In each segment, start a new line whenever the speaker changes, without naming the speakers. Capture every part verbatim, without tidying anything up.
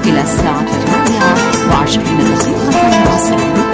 إلى الساعة الرابعة وعشرين دقيقة عصرا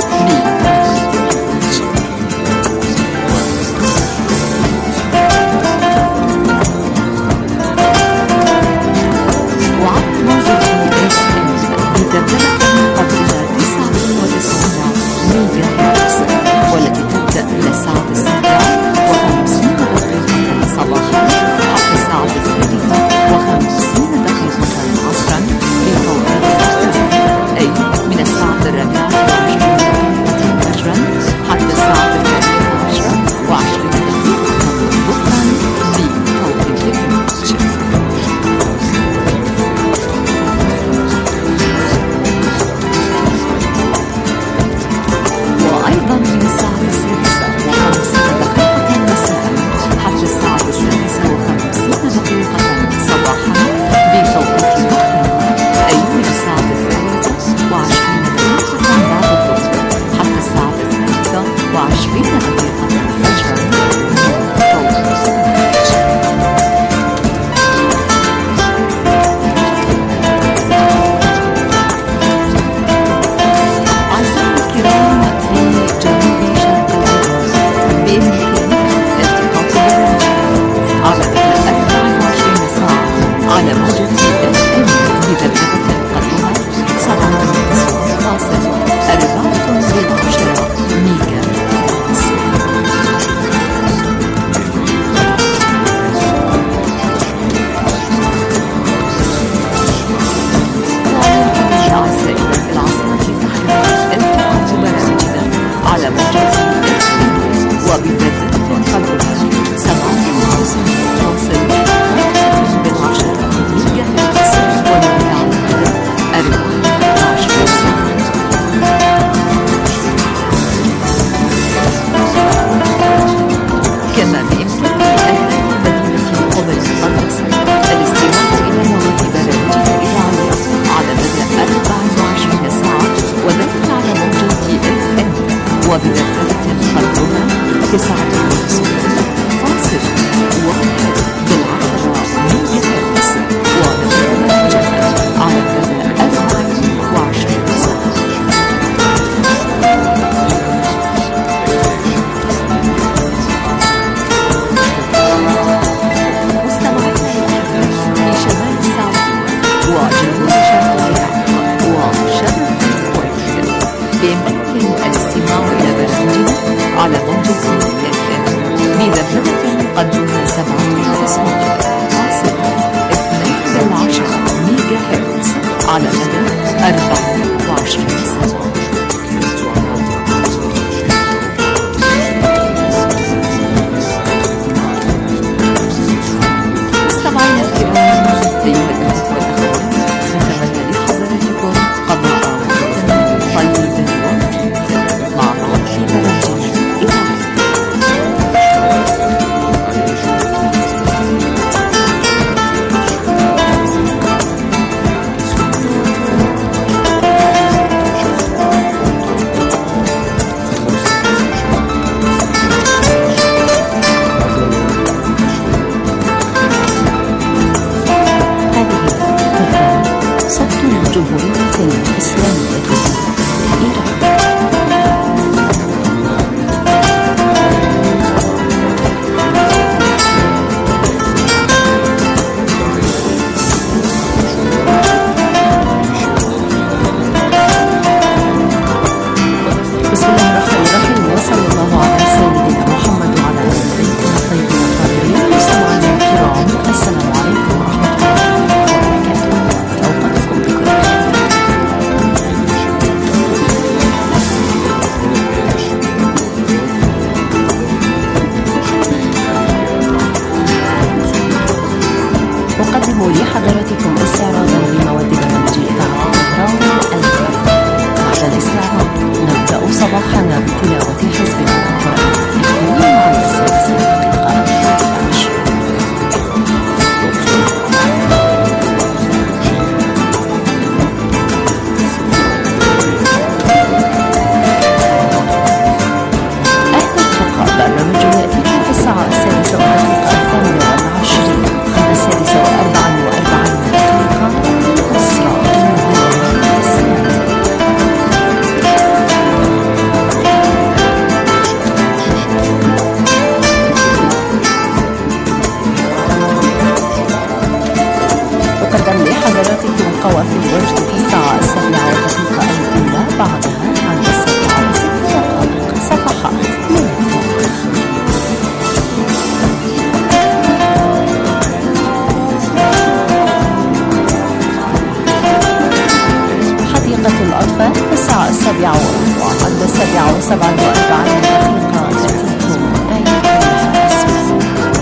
السابعة وسبعة وأربعين دقيقة تأتيكم آية الاسم.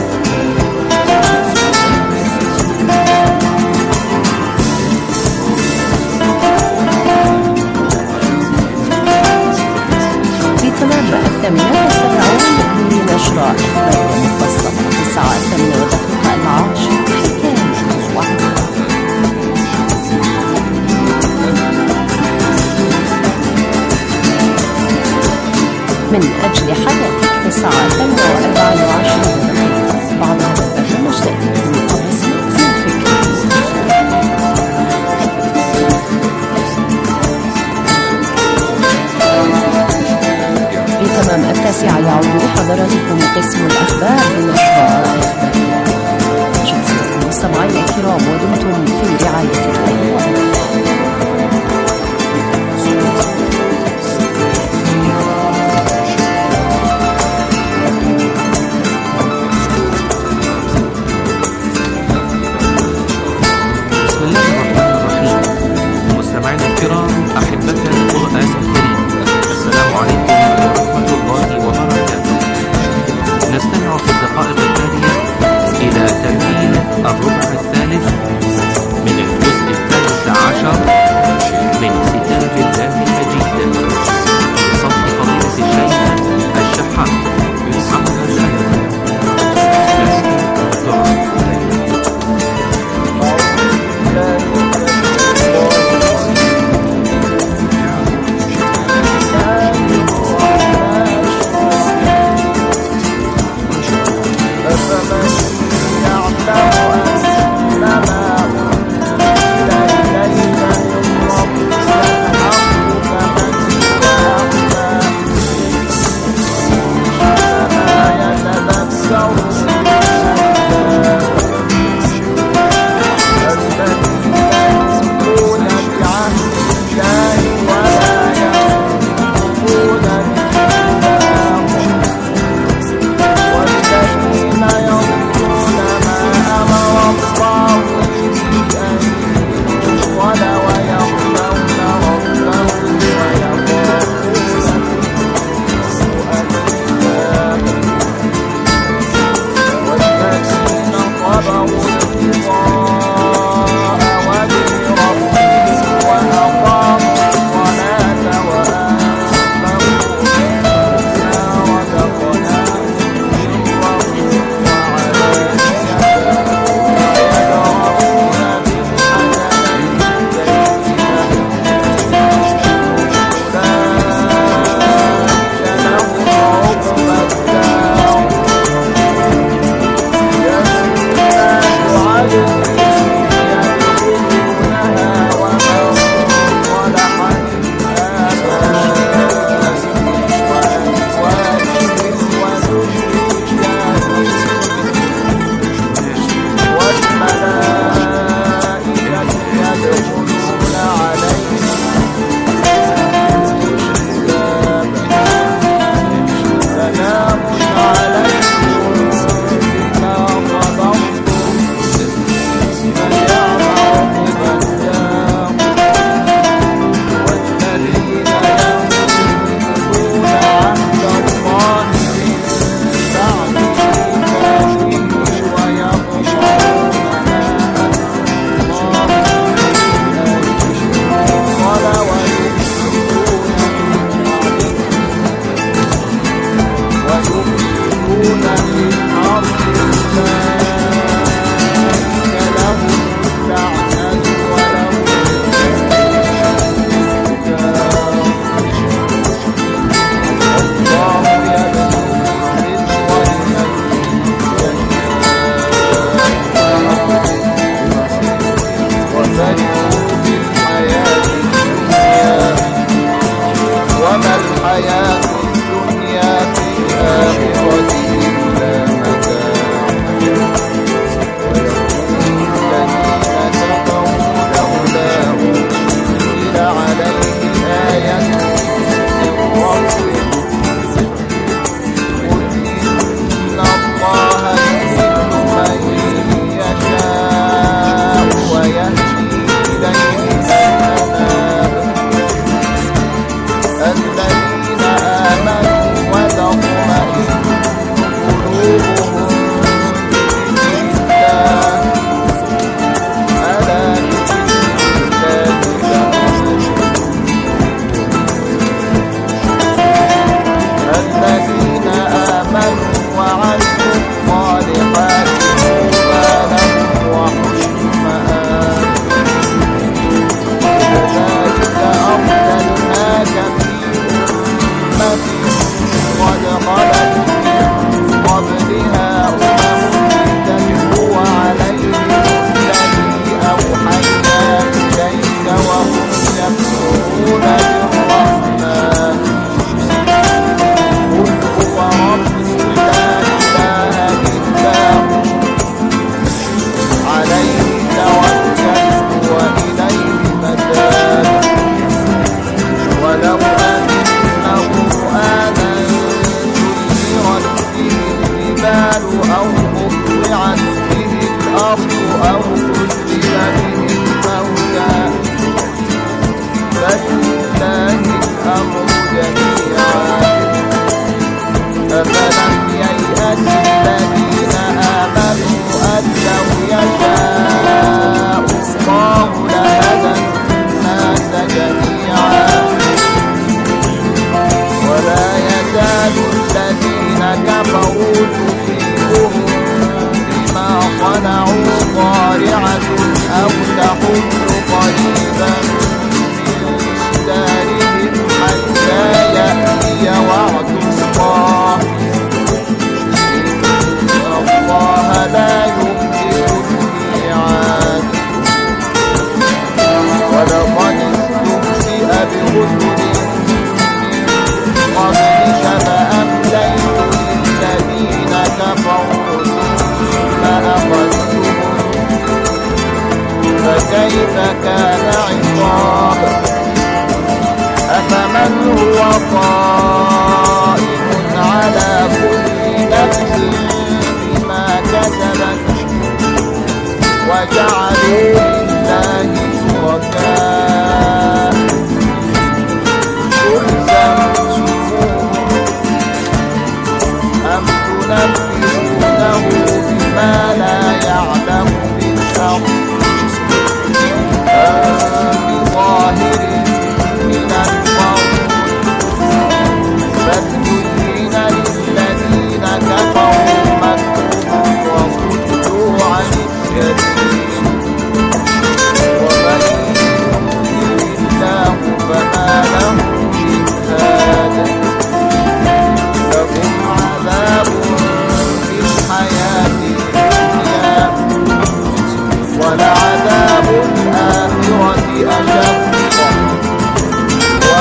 في تمام الثامنة تستمعون لنشرة إخبارية مفصلة في الساعة الثامنة والدقيقة العاشرة حكاية واحدة. من أجل حياتك في الساعة الثامنة وأربعة وعشرين دقيقة. بعد هذا البرنامج تأتيكم القصة في تمام التاسعة يعود لحضراتكم قسم الأخبار بنشرة إخبارية. شكرا مستمعينا الكرام ودمتم في رعاية الله.
الكرام أحبة القرآن الكريم، السلام عليكم ورحمة الله وبركاته. نستمع في الدقائق التالية إلى تمثيل الربع الثالث من الجزء الثالث عشر من كتاب الله المجيد بصوت فضيلة الشيخ الشحات محمد الأهل.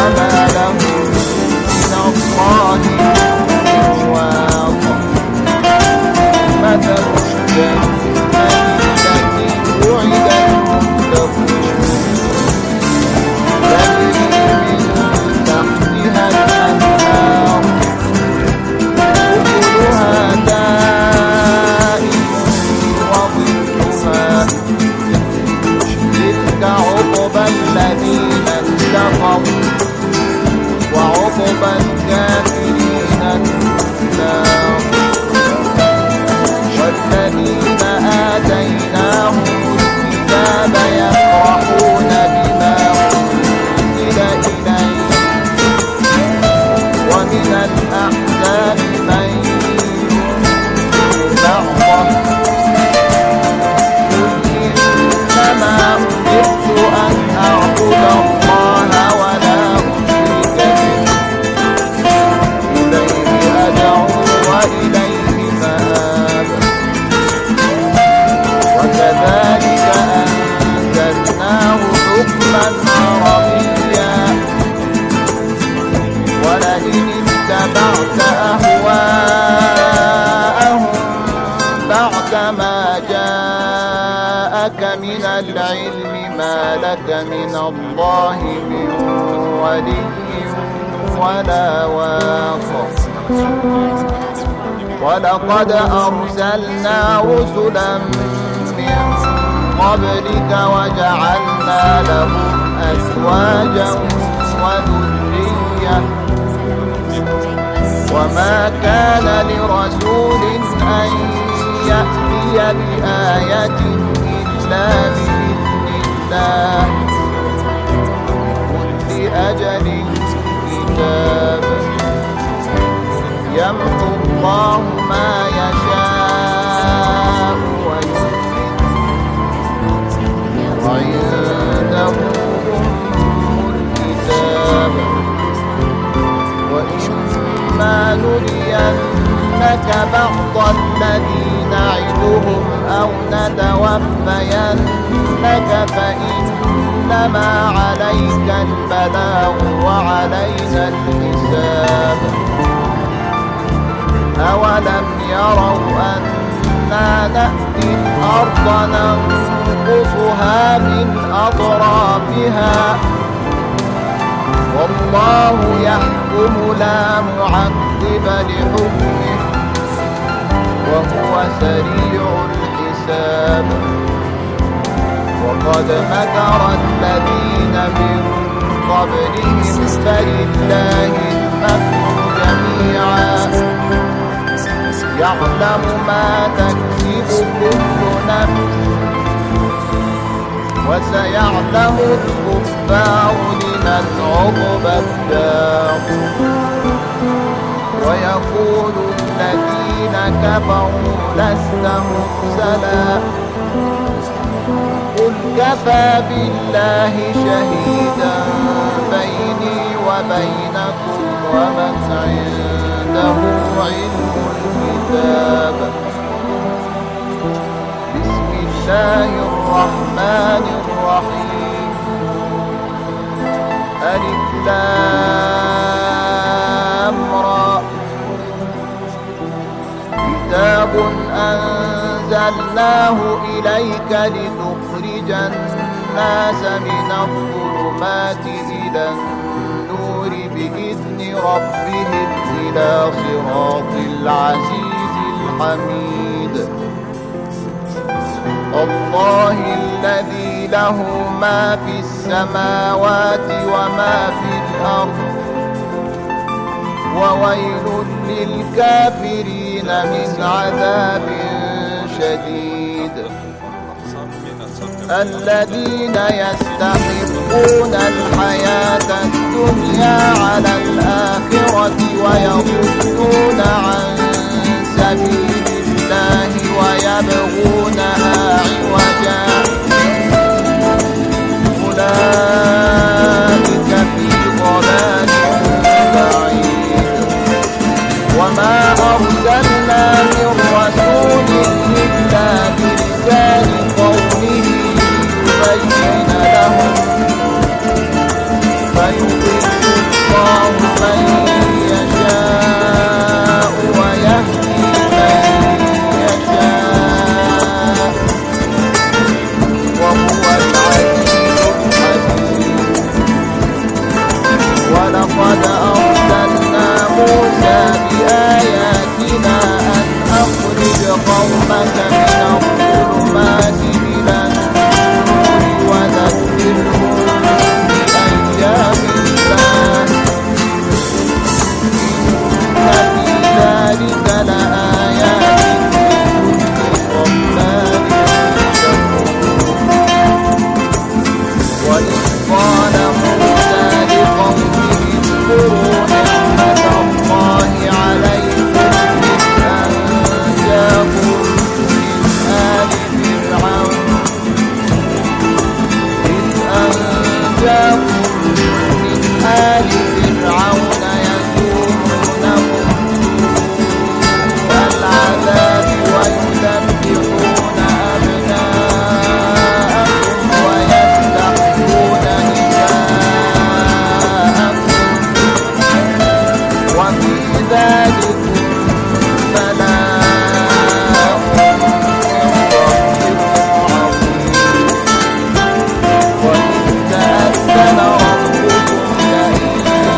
وما لهم من الله من واق. مثل الجنة التي وعد المتقون تجري من تحتها الأنهار أكلها دائم وظلها. تلك عقبى الذين اتقوا وعقبى الكافرين النار. والذين آتيناهم الكتاب يفرحون بما أنزل إليك ومن الأحزاب من ينكر بعضه. قل إنما أمرت أن أعبد الله ولا أشرك به إليه أدعو وإليه مآب. وكذلك أنزلناه حكما عربيا. ولئن اتبعت أهواءهم بعدما جاءك من العلم ما لك من الله من ولي ولا واق. ولقد أرسلنا رسلا من قبلك وجعلنا لهم أزواجا وذرية. وما كان لرسول أن يأتي بآية إلا بإذن الله كل أجل كتاب. يمحو الله ما يشاء ويثبت وعنده أم الكتاب. وإما نرينك بعض الذي نعدهم أو نتوفينك فإنما عليك البلاغ وعلينا الحساب. أولم يروا أنا نأتي الأرض ننقصها من أطرافها والله يحكم لا معقب لحكمه وهو سريع الحساب. وقد مكر الذين من قبلهم فلله المكر جميعا يعلم ما تكسب كل نفس وسيعلم الكفار لمن عقبى الدار. ويقول الذين كفروا لست مرسلا قل كفى بالله شهيدا بيني وبينكم ومن عنده علم الكتاب. بسم الله الرحمن الرحيم. ألف لام را. كتاب أنزلناه إليك لتخرج الناس من الظلمات إلى النور بإذن ربهم إلى صراط العزيز الحميد. الله الذي له ما في السماوات وما في الأرض وويل للكافرين من عذاب شديد. الذين يستحبون الحياة الدنيا على الآخرة ويصدون عن سبيل الله ويبغونها عوجا أولئك في ضلال بعيد. وما أرسلنا من رسول إلا بلسان قومه ليبين لهم فيضل من آل فرعون يسومونهم سوء العذاب ويذبحون أبناءكم ويستحيون نساءكم وفي ذلكم بلاء من ربكم عظيم وإذ تأذن ربكم لئن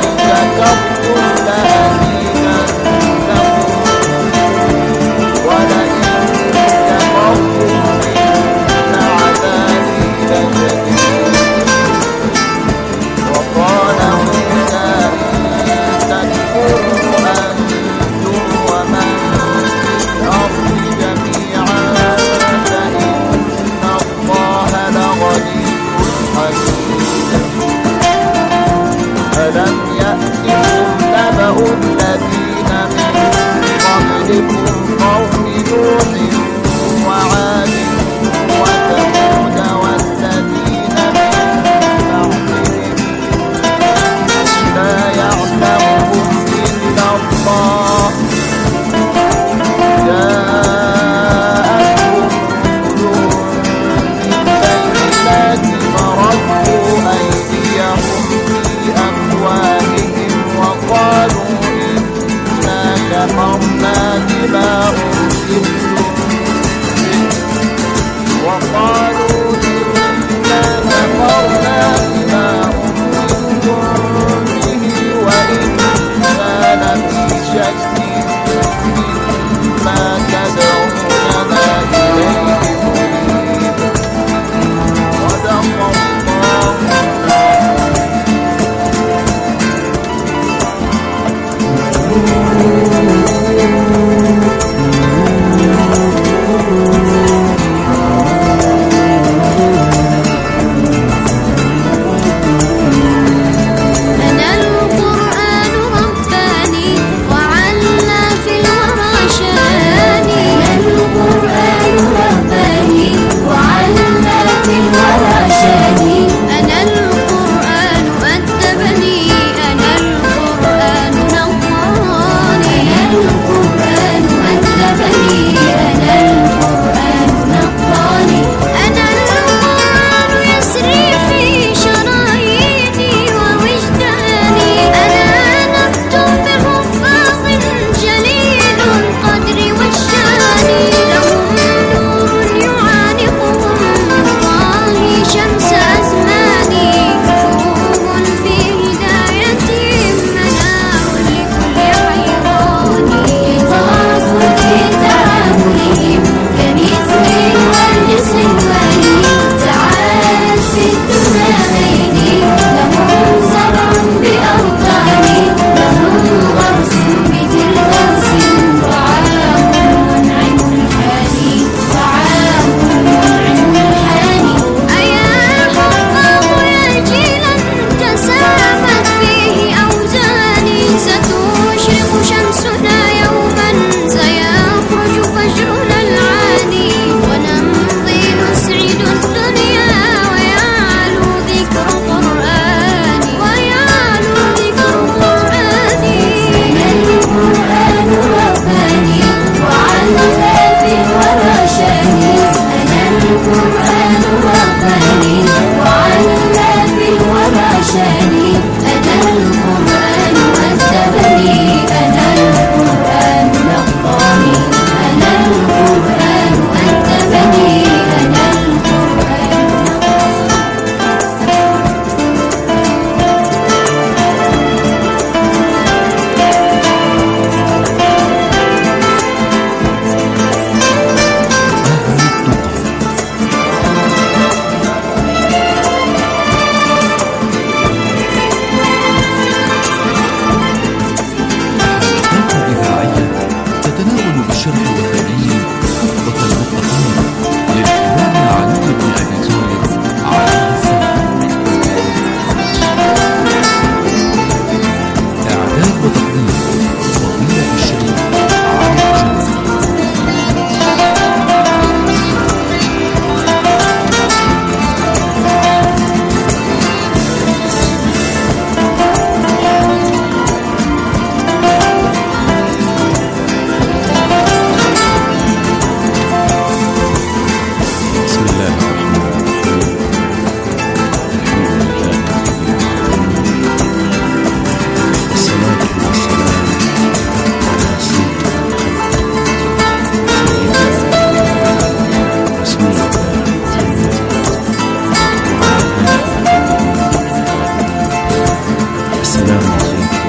السلام عليكم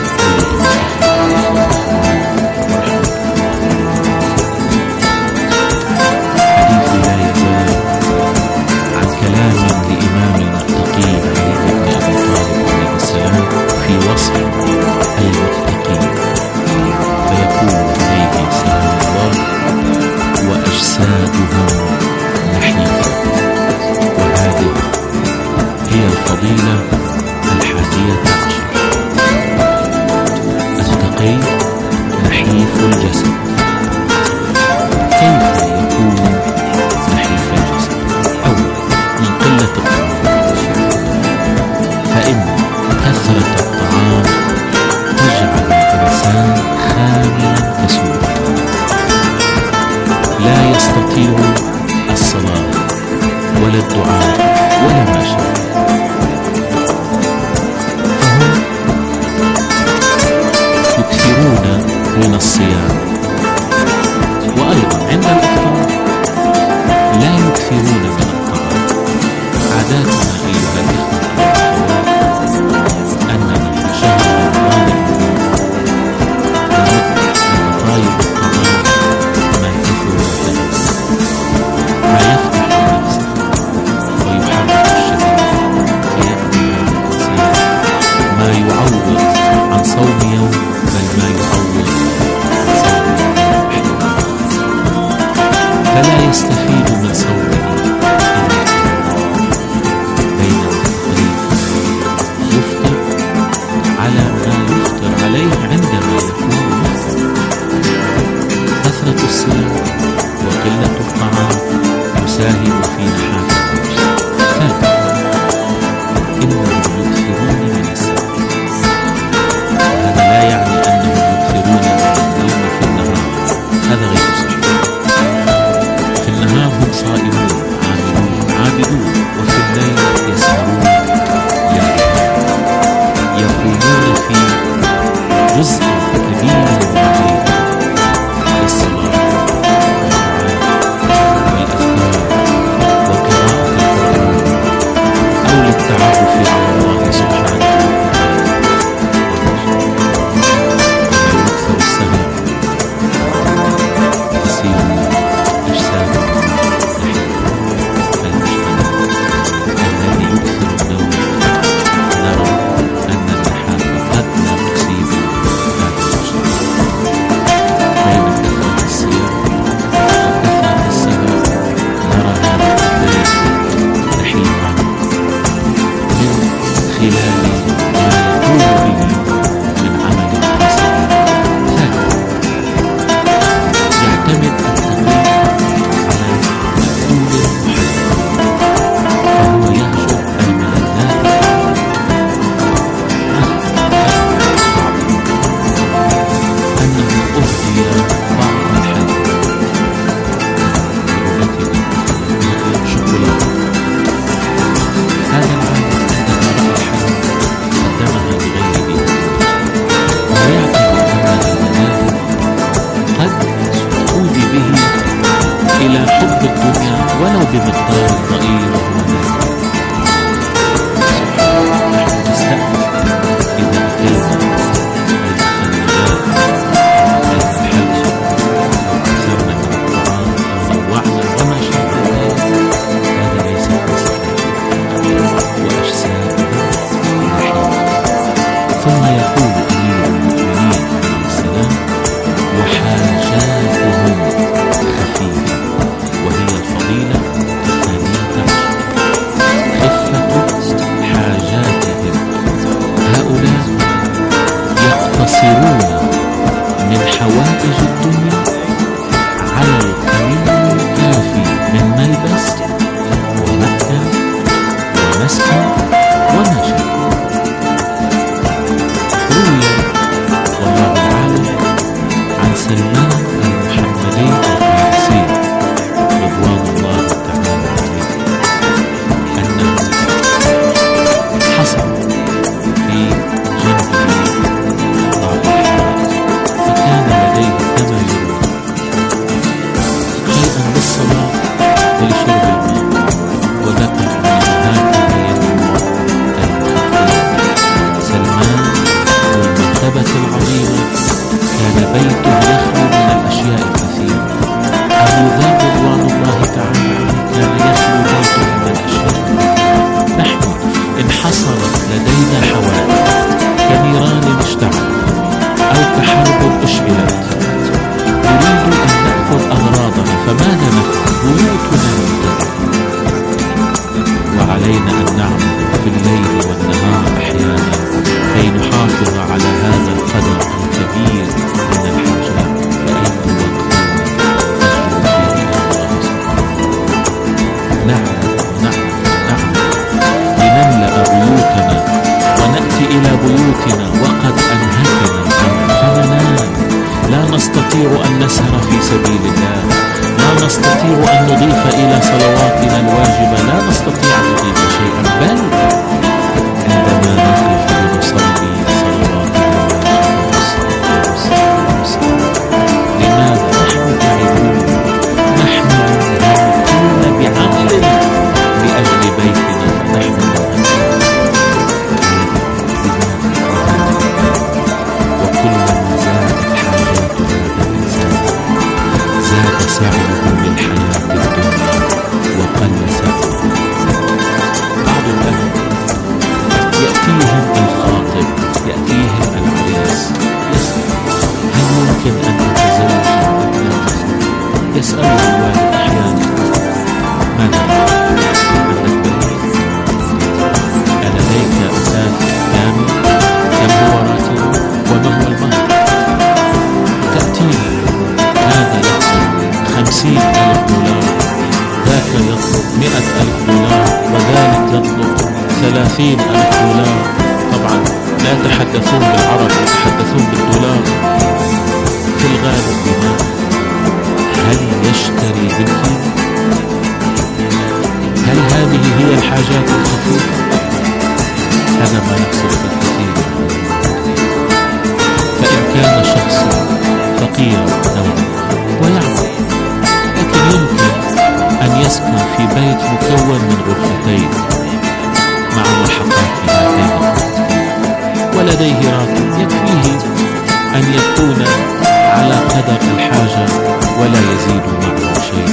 حديثي لا يزال عن كلام لإمامنا التقي علي بن أبي طالب عليه السلام في وصف المتقين، فيقول عليه سلام الله: وأجسادهم نحيفة. وهذه هي الفضيلة الحادية عشر. التقي نحيف الجسد. كيف يكون نحيف الجسد؟ أولا من قلة الطعام، فإن كثرة الطعام تجعل الإنسان خاملا كسولا، لا يستطيع الصلاة ولا الدعاء ولا ما شابه. فهم يكثرون من الصيام، وأيضا عند الإفطار لا يكثرون من الطعام. عاداتنا أيها الإخوة أننا في شهر رمضان نمد مطايب الطعام ما كثر وتلف، ما يفتح النفس ويحرك الشهوة، فيأتي هذا الإنسان ما يعوض عن صوم يوم، بل ما يعوض عن صوم يوم، فلا يستفيد من صومه إلا بينما يفطر على ما يفطر عليه عندما يكون مفطر. كثرة الصيام وقلة الطعام يساهم في نحافة الجسد. ثالثا إنهم يكثرون من السهر، وهذا لا يعني أنهم يكثرون من النوم في النهار، هذا غير صحيح. في النهار هم صائمون عاملون عابدون، وفي الليل يسهرون يعبدون، يقومون في جزء كبير من الليل للصلاة والدعاء والأذكار وقراءة القرآن، أو للتعرف على الله سبحانه وتعالى. ومن يكثر السهر تصير أجسادهم نحيفة. المجتمع الذي يكثر النوم نرى أن النحافة قد لا تصيب هذا المجتمع. بين كثرة الصيام وكثرة السهر نرى هذا البيت نحيف عنه من خلال ما يقوم به من عمل حسن. ثالثا يعتمد التقي على مأكول محدد، فهو يهجر الملذات أنه أهدي بعض الحلوى بلغتنا شوكولاتة. هذا العام عندما رأى الحلوى قدمها لغيره، ويعتبر أن الملاذ قد تؤدي به إلى حب الدنيا ولو بمقدار ضئيل وهو ذلك. نحن نستأنف إذا أكلنا المخلدات أو أكلنا الحلوى أو أكثرنا من الطعام أو نوعنا وما شابه ذلك، هذا ليس بصحيح. وأجسادهم نحيفة. ثم يقول أمير المؤمنين عليه السلام: وحاجاتهم خفيفة. وهي الفضيلة الثانية عشر، خفة حاجاتهم. هؤلاء يقتصرون من حوائج الدنيا على القليل الكافي من ملبس ومأكل ومسكن وما شابه. روي والله أعلم عن سلمان المحمدي الفارسي رضوان الله تعالى عليه أنه حصل في جنبه بعض الحوائج، فكان لديه ثمن إلى بيوتنا وقد أنهكنا الأمر فننام. لا نستطيع أن نسهر في سبيل الله، لا نستطيع أن نضيف إلى صلواتنا الواجبة، لا نستطيع أن نضيف شيئا، بل عندما نقف لنصلي صلواتنا لماذا نحن تعبون؟ نحن نموتون بعمل لأجل بيتنا فنحن وكلما زادت حاجات هذا الإنسان زاد سعيه للحياة الدنيا وقل سعيه. بعض الأهل يأتيهم الخاطب، يأتيهم العريس، يسأل هل ممكن أن تتزوج ابنتك؟ يسأله الوالد أحيانا ماذا عندك بنت؟ ألديك أساس كامل؟ كم هو راتبه؟ وما هو المهر؟ تأتينا هذا يطلب خمسين ألف دولار، ذاك يطلب مئة ألف دولار، وذلك يطلب ثلاثين ألف دولار. طبعا لا يتحدثون بالعربي، يتحدثون بالدولار. في الغالب بما هل يشتري بالكيل؟ هل هذه هي الحاجات الخفيفة؟ هذا ما يحصل بالكثير. فإن كان شخص فقيرا ويعمل لكن يمكن أن يسكن في بيت مكون من غرفتين مع ملحقات هاتين ولديه راتب يكفيه أن يكون على قدر الحاجة ولا يزيد معه شيء،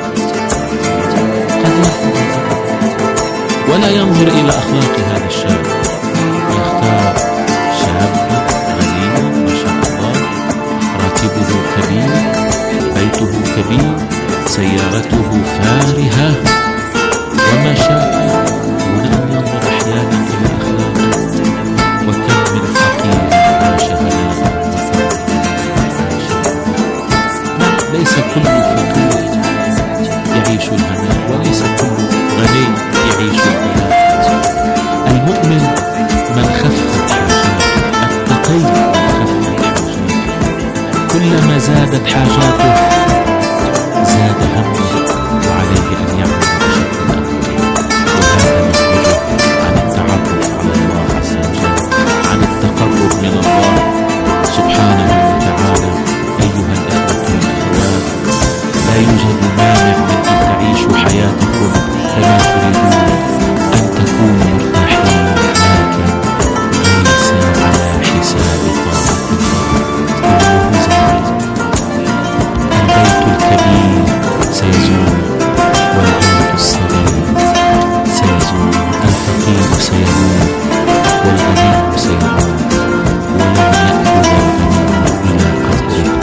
قد يأخذ ولا ينظر إلى أخلاق هذا الشاب، يختار شابا غنيا ما شاء الله، راتبه كبير، بيته كبير، سيارته فارهة وما شاء، دون أن ينظر أحيانا إلى أخلاقه. وكم من فقير عاش هناء. ليس كل فقير يعيش الهناء، وليس كل غني يعيش الهناء. المؤمن من خفت حاجاته، التقي من خفت حاجاته. كلما زادت حاجاته زاد همه وعليه أن يعمل بشكل أكبر. وهذا يخرجه عن التعرف على الله عز وجل، عن التقرب من الله سبحانه وتعالى. أيها الأخوة والأخوات، لا يوجد مانع من أن تعيشوا حياتكم كما تريدون، أن تكونوا مرتاحين، لكن ليس على حساب طاعة الله. إنه زائد. البيت الكبير سيزول، والبيت الصغير سيزول، الفقير سيموت والغني سيموت، ولن يأخذ الغني إلى قدره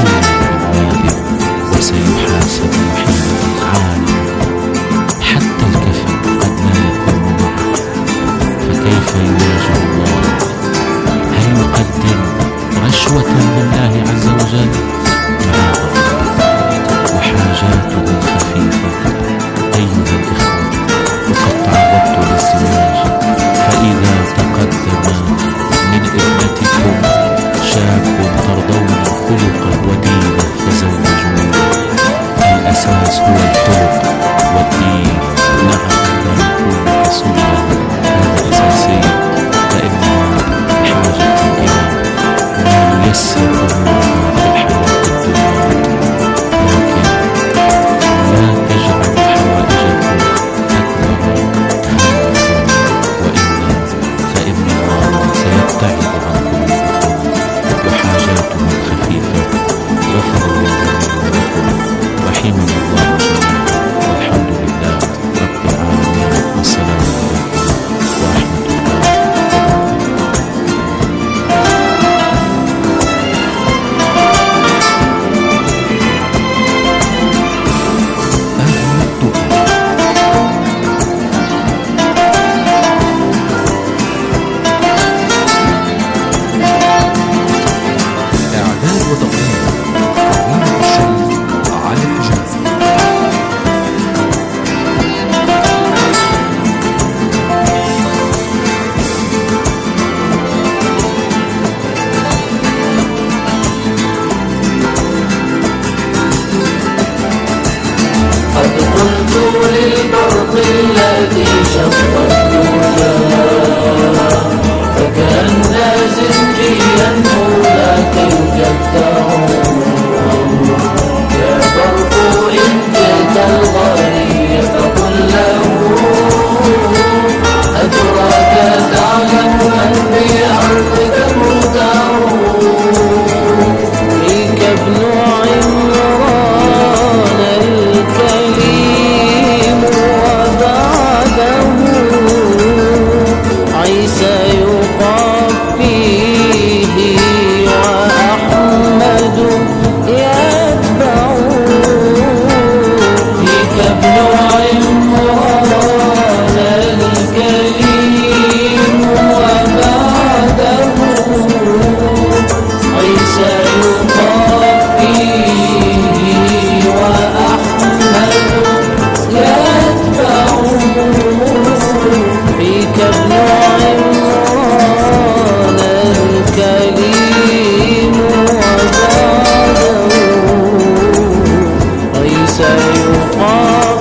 ألا وسيحاسب حين عالم. حتى الكفن قد لا يكون معه، فكيف يواجه الله؟ هل يقدم رشوة لله عز وجل؟ معاذ الله. وحاجاته خفيفة. أيها الإخوة، وقد تعرضت للزواج، فإذا تقدم من ابنتكم شاب ترضون خلقا ودينا فزوجوه. الأساس هو الخلق والدين. نعم لا يكون كسلة، هذا أساسي، فإنها حاجة إلى ما ييسر أمورها في الحياة الدنيا. لكن لا تجعل حوائجكم أكبر همكم، وإلا فإن الله سيبتعد عنكم وحاجاتهم خفيفة. غفر الله لنا ولكم، رحمنا الله جميعا، والحمد لله رب العالمين، والسلام عليكم ورحمة الله وبركاته.
شق الدجى فكأن زنجيا مولاك يجدع يا برق إن جئت الغري فقل له أتراك تعلم من بأرضك مودع فيك ابن عمران الكليم وبعده عيسى يقال فيه وأحمد يتبع فيك ابن عمران الكليم وبعده عيسى يقال فيه وأحمد يتبع فيك ابن عمران الكليم وبعده عيسى يقال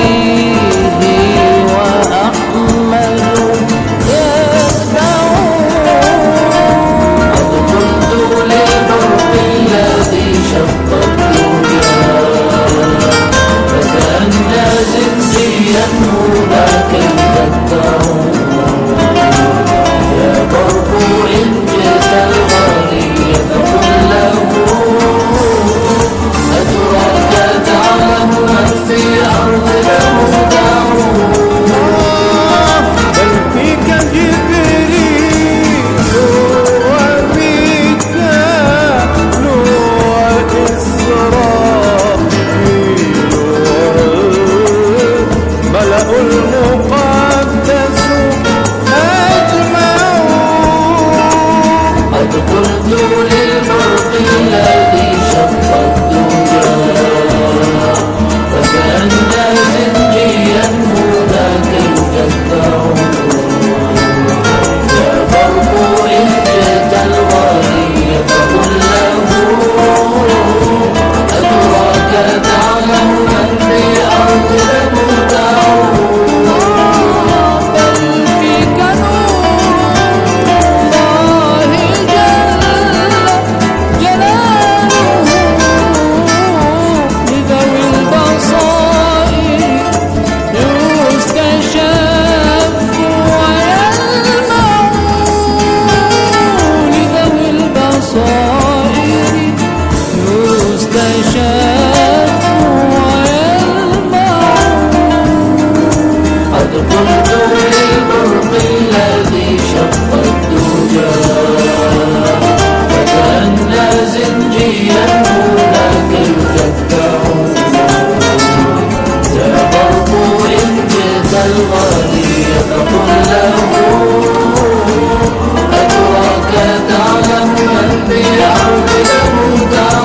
فيه وأحمد يتبع قد قلت للبرق الذي شق الدجى فكأن زنجيا مولاك يجدع يا برق إن جئت الغري فقل له أتراك تعلم من في أرضك مودع
بل فيك جبريل وميكال وإسرافيل والملأ المقدس أجمعون
قد قلت للبرق الذي شق الدجى فكأن زنجيا مولاك يجدع يا برق إن جئت الغري فقل له أتراك تعلم من بأرضك مودع
بل فيك نور الله جل جلاله لذوي البصائر يستشف ويلمع لذوي البصائر يستشف ويلمع
قد قلت للبرق الذي شق الدجى فكأن زنجيا مولاك يجدع يا برق إن جئت الغري فقل له أتراك تعلم من بأرضك مودع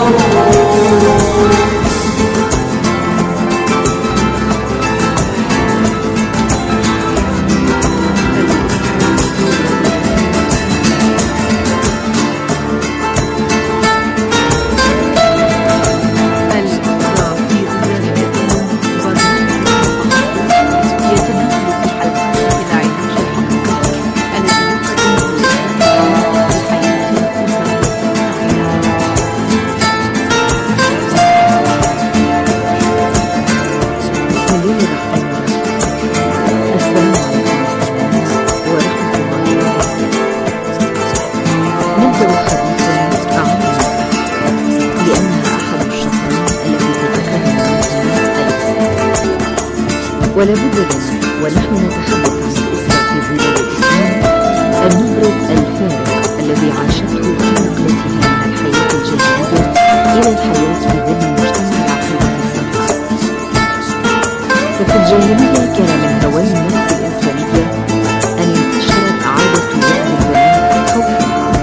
ولا بد لنا ونحن نتحدث عن الأسرة في ظلال الإسلام أن نبرز الفارق الذي عاشته في نقلتها من الحياة الجاهلية إلى الحياة في ظل مجتمع العقيدة السمحة. ففي الجاهلية كان من هوان النفس الإنسانية أن ينتشرت عادة وضع البنات خوفا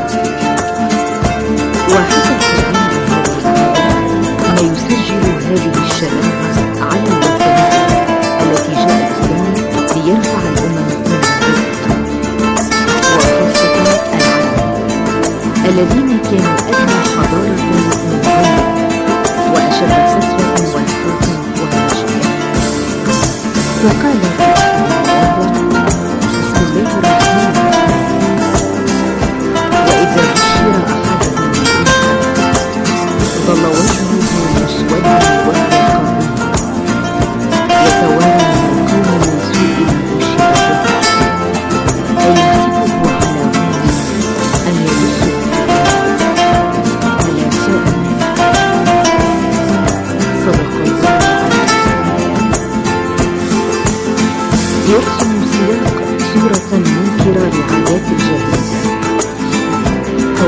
وحسب القرآن عن هذه العادة ما يسجل هذه الشناعة على الوثنية التي جاء الإسلام ليرفع الأمم من الوثن وخاصة العرب الذين كانوا أدنى حضارة من غيرهم وأشد فتوى وانحرافا وهمجيا. فقال سبحانه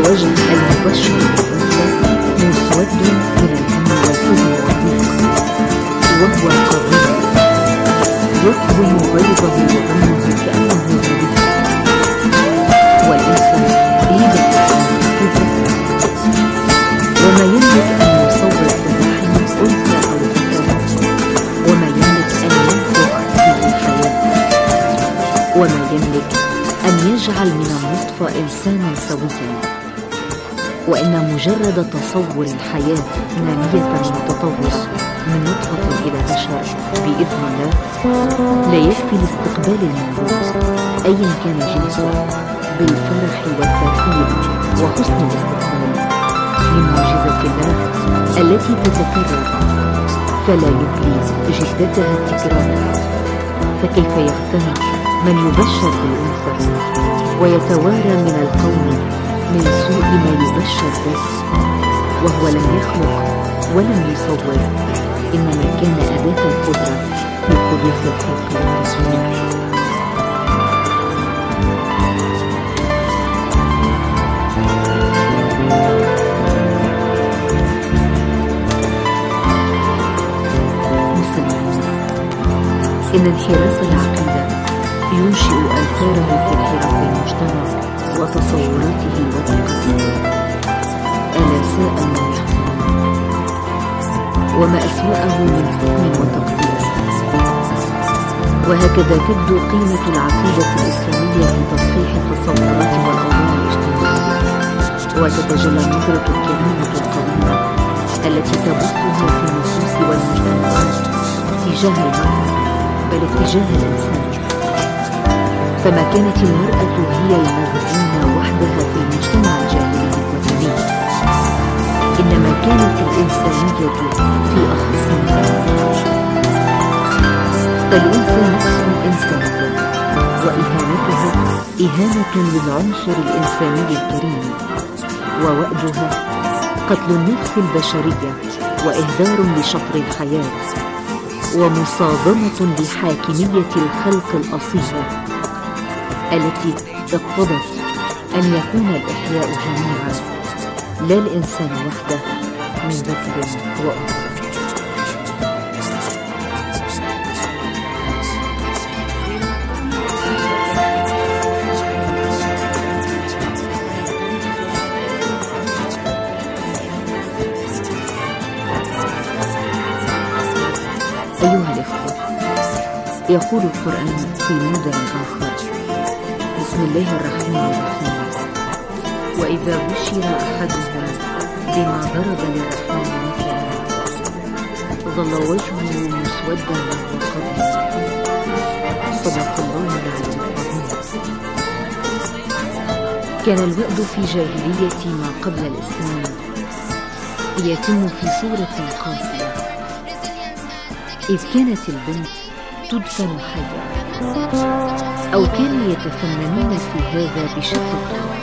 الوجه المبشر بالأنثى مسود من الهم والحزن والضيق، وهو قوي يقوم بيضه وغمه كأنه غريب، والأنثى بيدها وما يملك أن يصور الرحم أنثى أو ذكر، وما يملك أن ينفخ فيه الحياة، وما يملك أن يجعل من النطفة إنسانا سويا. وإن مجرد تصور الحياة نامية متطورة من نطفة إلى بشر بإذن الله لا يكفي لاستقبال المولود أيا كان جنسه بالفرح والترحيب وحسن الاستقبال من معجزة الله التي تتكرر فلا يبدي جدتها التكرار. فكيف يقتنع من يبشر بالأنثى ويتوارى من القوم من سوء ما يبشر به وهو لم يخلق ولم يصور، إنما كان أداة القدرة في حدوث الخلق والتصوير. إن انحراف العقيدة ينشئ آثاره في انحراف المجتمع وتصوراته وتقسيمه. ألا ساء ما يحكمون، وما أسوأه من حكم وتقدير. وهكذا تبدو قيمة العقيدة الإسلامية في تصحيح التصورات والأوضاع الاجتماعية، وتتجلى النظرة الكريمة القويمة التي تبثها في النصوص والمجتمعات تجاه المرأة بل اتجاه الإنسان. فما كانت المرأة هي المغزونة وحدها في المجتمع الجاهلي الوثني، إنما كانت الإنسانية في أخصائها. فالأنثى نفس إنسانية، وإهانتها إهانة للعنصر الإنساني الكريم، ووأدها قتل النفس البشرية وإهدار لشطر الحياة ومصادمة لحاكمية الخلق الأصيلة التي اقتضت أن يكون الإحياء جميعا لا الإنسان وحده من ذكر وأنثى. أيها الإخوة، يقول القرآن في موضع آخر: بسم الله الرحمن الرحيم. وإذا بشر أحدهم بما ضرب للرحمن مثلا ظل وجهه مسودا وهو كظيم. صدق الله العلي العظيم. كان الوأد في جاهلية ما قبل الإسلام يتم في صورة قاسية، إذ كانت البنت تدفن حية، أو كانوا يتفننون في هذا بشتى الطرق.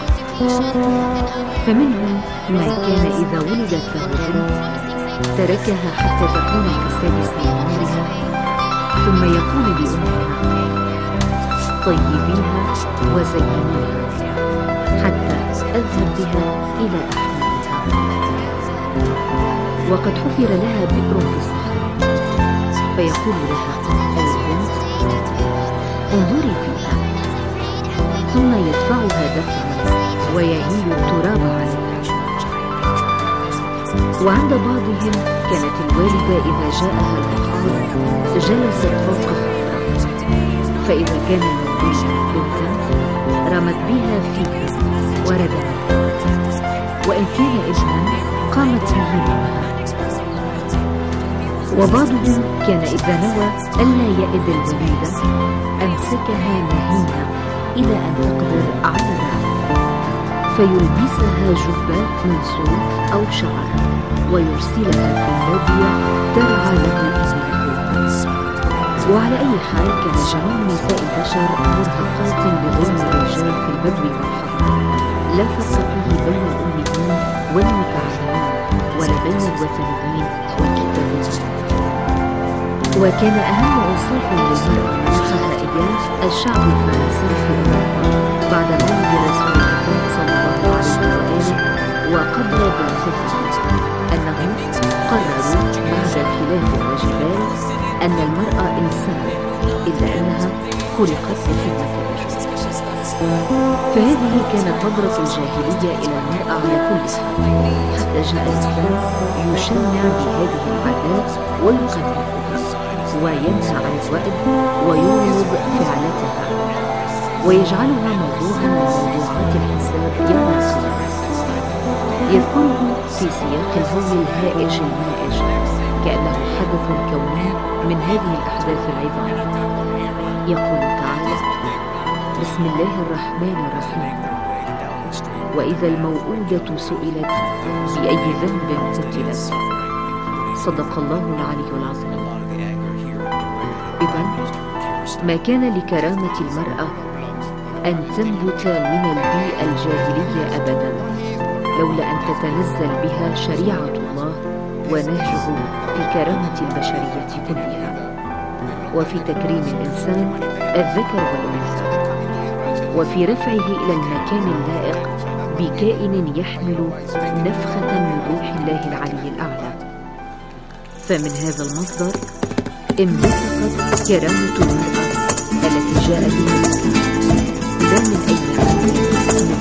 فمنهم من كان إذا ولدت له بنت تركها حتى تكون كسادس عمرها، ثم يقول لأمها: طيبيها وزينيها حتى أذهب بها إلى أحمالها. وقد حفر لها بئر في الصحراء، فيقول لها: البنت انظري فيها، ثم يدفعها دفعا ويهيل التراب عليها. وعند بعضهم كانت الوالدة إذا جاءها الأطفال جلست فوق حفرة، فإذا كان المولود بنتا رمت بها فيه وردمت، وإن كان ابنا قامت به معها. وبعضهم كان إذا نوى ألا يئد الوليدة أمسكها مهينة إلى أن تقدر على الرعي، فيلبسها جبات من صوف أو شعر ويرسلها في البادية ترعى له إبله. وعلى أي حال كان جميع نساء البشر مرهقات بظلم الرجال في البدو والحضر، لا فرق فيه بين الأميين والمتعلمين ولا بين الوثنيين والكتابيين. وكان أهم أوصاف للمرأة نصحها إياه الشعب الفرنسي في أوروبا بعد مولد رسول الله صلى الله عليه وآله خلقت لخدمة الرجل. فهذه كانت نظرة الجاهلية إلى المرأة على كل حال، حتى جاء الإسلام يشنع بهذه العادات ويقبحها وينهى عن الوأد ويرغب فعلتها ويجعلها موضوعا من موضوعات الحساب يوم القيامة. يذكره في سياق الهول الهائج المائج كأنه حدث كوني من هذه الأحداث العظام. يقول تعالى: بسم الله الرحمن الرحيم. وإذا الموءودة سئلت بأي ذنب قتلت. صدق الله العلي العظيم. إذن ما كان لكرامة المرأة أن تنبت من البيئة الجاهلية أبدا، لولا أن تتنزل بها شريعة الله ونهجه في كرامة البشرية كلها، وفي تكريم الإنسان الذكر والأنثى، وفي رفعه إلى المكان اللائق بكائن يحمل نفخة من روح الله العلي الأعلى. فمن هذا المصدر انبثقت كرامة المرأة التي جاء بها الإسلام، لا من أي عمل من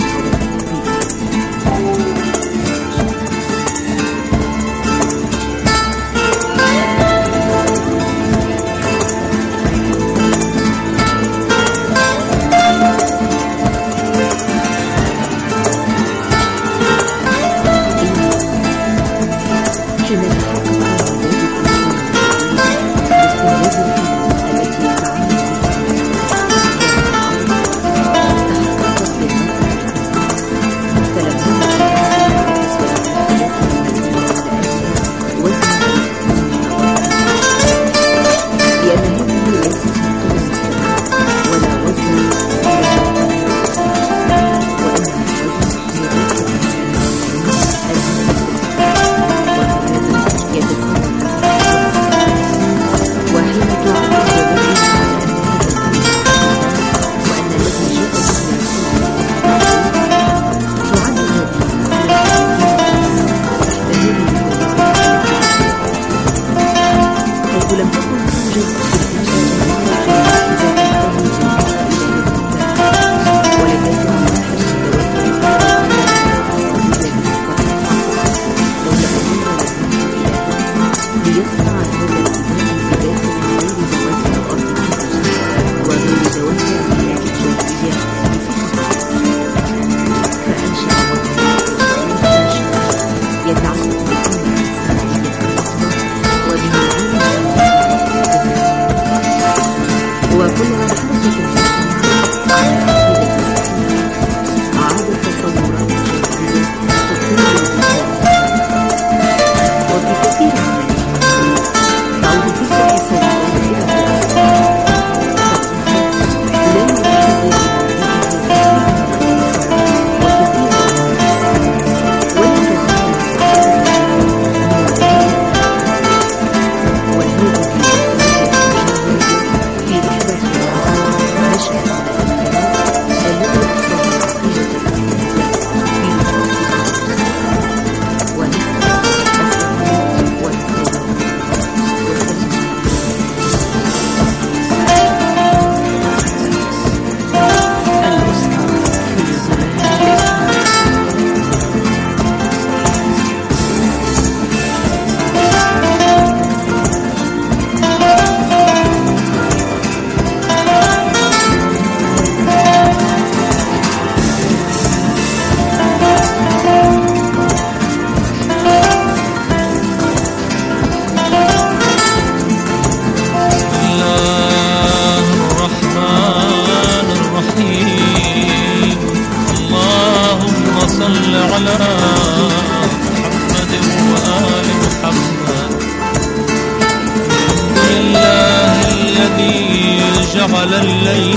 جعل الليل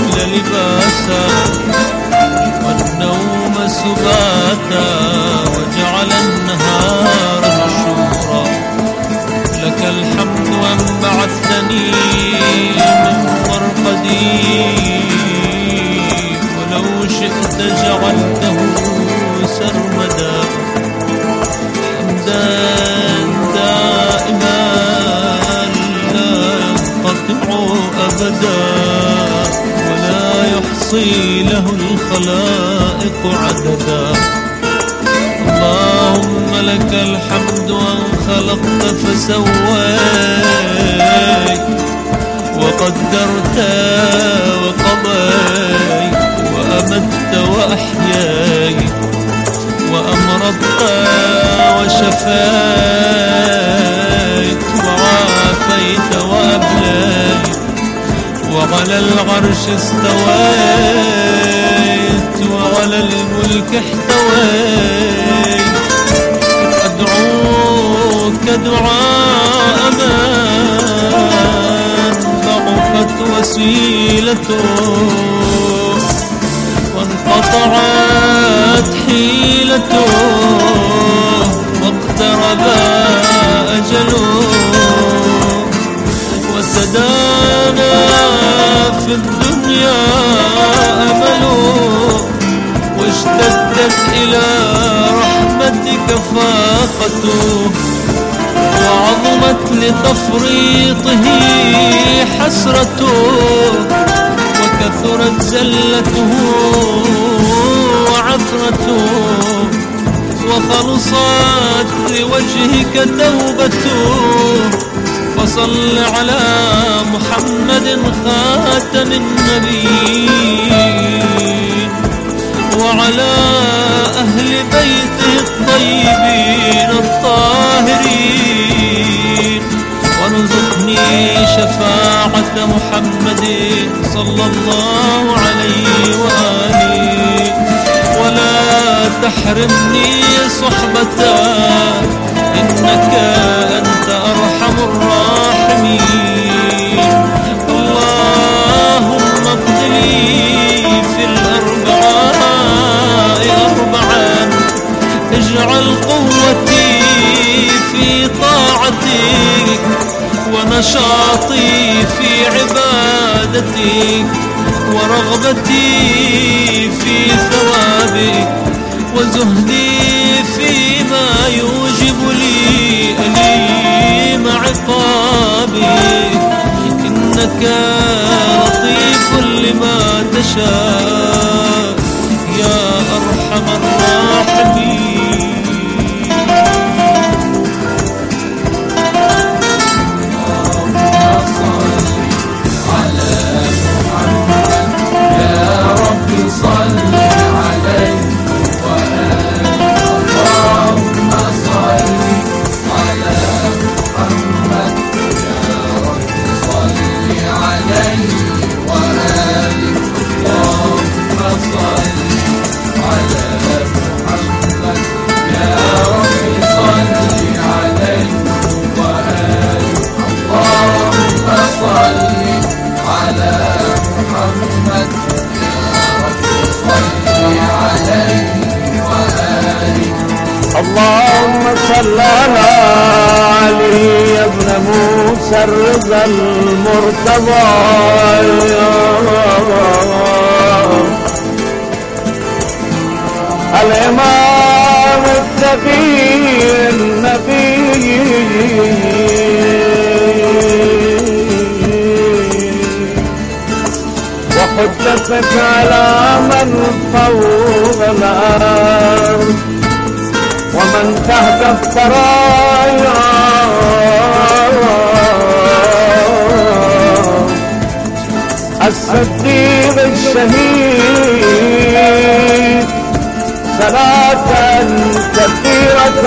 لباسا والنوم سباتا وجعل النهار نشورا. لك الحمد أن بعثتني من مرقدي، ولو شئت جعلته سرمدا. حمدا دائما لا ينقطع أبدا، اللهم لك الحمد أن خلقت فسويت وقدرت وقضيت وأمت وأحييت وأمرضت وشفيت وعافيت وأبليت وعلى العرش استويت وعلى الملك احتويت أدعوك دعاء من ضعفت وسيلته وانقطعت حيلته واقترب أجله وسدانا في الدنيا أمله واشتدت إلى رحمتك فاقته وعظمت لتفريطه حسرته وكثرت زلته وعثرته وخلصت لوجهك توبته فصل على محمد خاتم النبيين وعلى أهل بيته الطيبين الطاهرين وارزقني شفاعة محمد صلى الله عليه وآله ولا تحرمني صحبته إنك أنت أرحم الراحمين اللهم اقض لي في الأربعاء أربعا اجعل قوتي في طاعتك ونشاطي في عبادتك ورغبتي في ثوابك وزهدي فيما يوجب لي أليم عقابك إنك لطيف لما تشاء يا أرحم الراحمين
اللهم صل على علي يا ابن موسى الرضا المرتضى الإمام التقي النبي وحجتك على من فوق الأرض ومن تحت الثرايا الصديق الشهيد صلاة كثيرة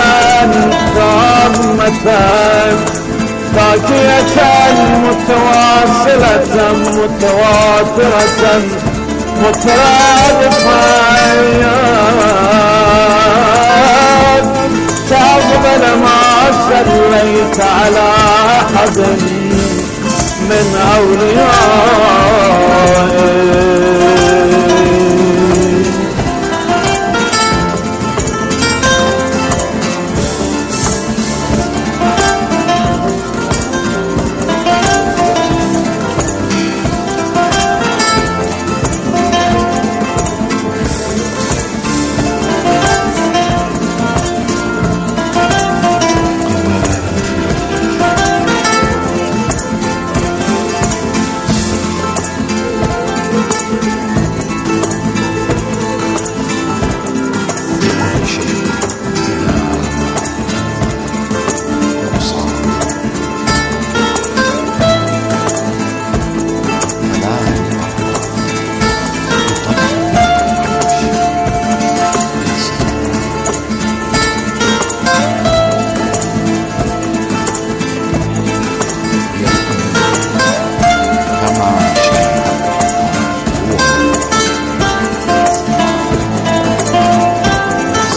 تامة باقية متواصلة متواترة مترادفة